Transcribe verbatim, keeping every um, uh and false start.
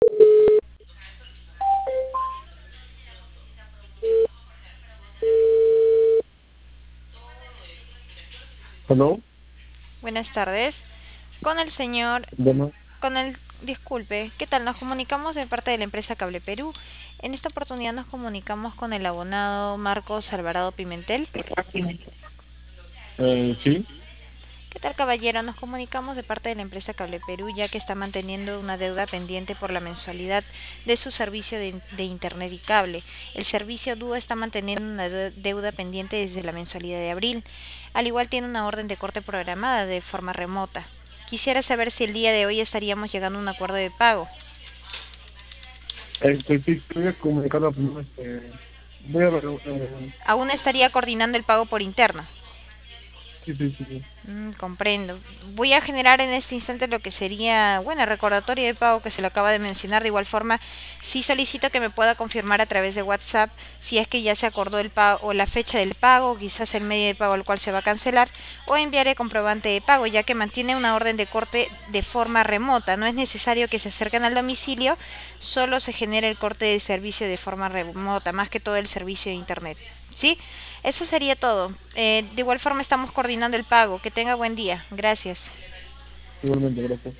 Hello, Buenas tardes. Con el señor, bueno, con el, disculpe, ¿qué tal? Nos comunicamos de parte de la empresa Cable Perú. En esta oportunidad nos comunicamos con el abonado Marcos Alvarado Pimentel. eh, sí, ¿Qué tal, caballero? Nos comunicamos de parte de la empresa Cable Perú, ya que está manteniendo una deuda pendiente por la mensualidad de su servicio de, de internet y cable. El servicio D U está manteniendo una de- deuda pendiente desde la mensualidad de abril. Al igual tiene una orden de corte programada de forma remota. Quisiera saber si el día de hoy estaríamos llegando a un acuerdo de pago. este, sí, te voy a comunicar la primera, este, voy a ver, eh, Aún estaría coordinando el pago por interno. sí, sí, sí, sí, Mm, comprendo. Voy a generar en este instante lo que sería, bueno, el recordatorio de pago que se lo acaba de mencionar. De igual forma, sí solicito que me pueda confirmar a través de WhatsApp si es que ya se acordó el pago o la fecha del pago, quizás el medio de pago al cual se va a cancelar, o enviaré comprobante de pago, ya que mantiene una orden de corte de forma remota. No es necesario que se acerquen al domicilio, solo se genera el corte de servicio de forma remota, más que todo el servicio de internet. ¿Sí? Eso sería todo. Eh, de igual forma estamos coordinando el pago. Que tenga buen día. Gracias. igualmente, gracias.